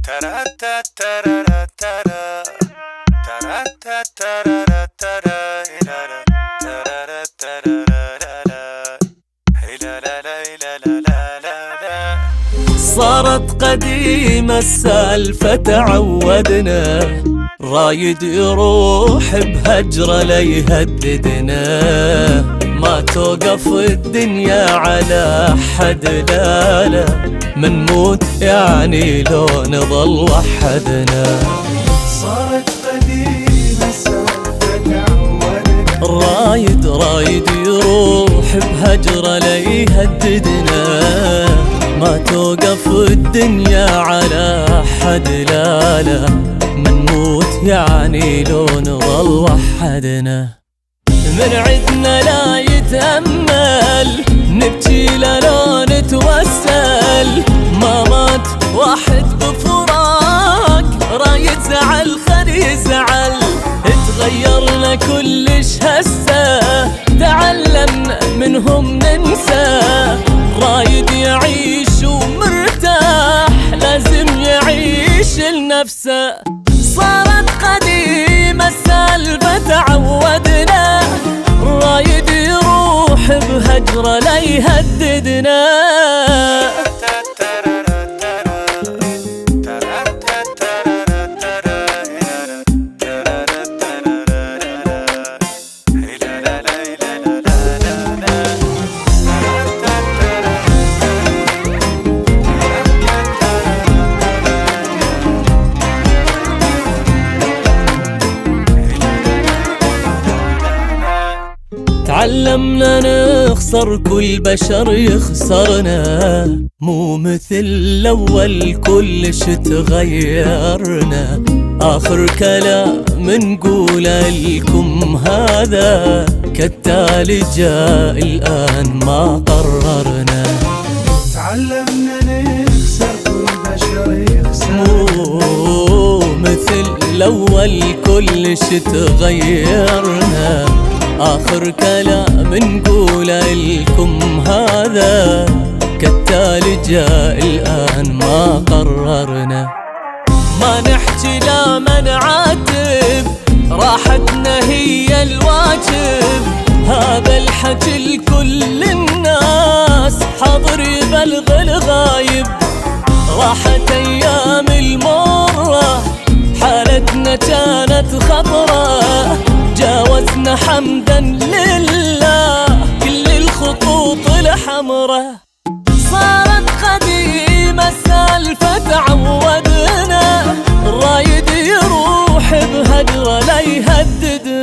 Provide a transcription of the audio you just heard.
صارت قديمة السالفة تعودنا، رايد يروح بهجرة ليهددنا، ما توقف الدنيا على حد لا منموت يعني لو نظل وحدنا. صارت قديمة السالفة تعودنا، رايد يروح بهجرة ليهددنا، ما توقف الدنيا على حد لا منموت يعني لو نظل وحدنا. من عدنا لا يتأمل، نبكي لو نتوسل، ما مات واحد بفراق رايد زعل خلي يزعل. تغيرنا كلش هسه، تعلمنا منهم ننسى، رايد يعيش ومرتاح لازم يعيش لنفسه. صارت قديمة السالفة تعودنا، رايد يروح بهجرة ليهددنا. تعلمنا نخسر كل بشر يخسرنا، مو مثل الأول كلش تغيرنا. آخر كلام نقوله لكم هذا، كالتالي جاء الآن ما قررنا. تعلمنا نخسر كل بشر يخسرنا، مو مثل الأول كلش تغيرنا. آخر كلام نقوله لكم هذا، كالتالي جاء الآن ما قررنا. ما نحكي لا ما نعاتب، راحتنا هي الواجب، هذا الحكي لكل الناس، حاضر يبلغ الغايب. راحت أيام المرة، حالتنا كانت خطرة، جاوزنا حمدا لله كل الخطوط الحمرة. صارت قديمة السالفة تعودنا، رايد يروح بهجرة ليهددنا.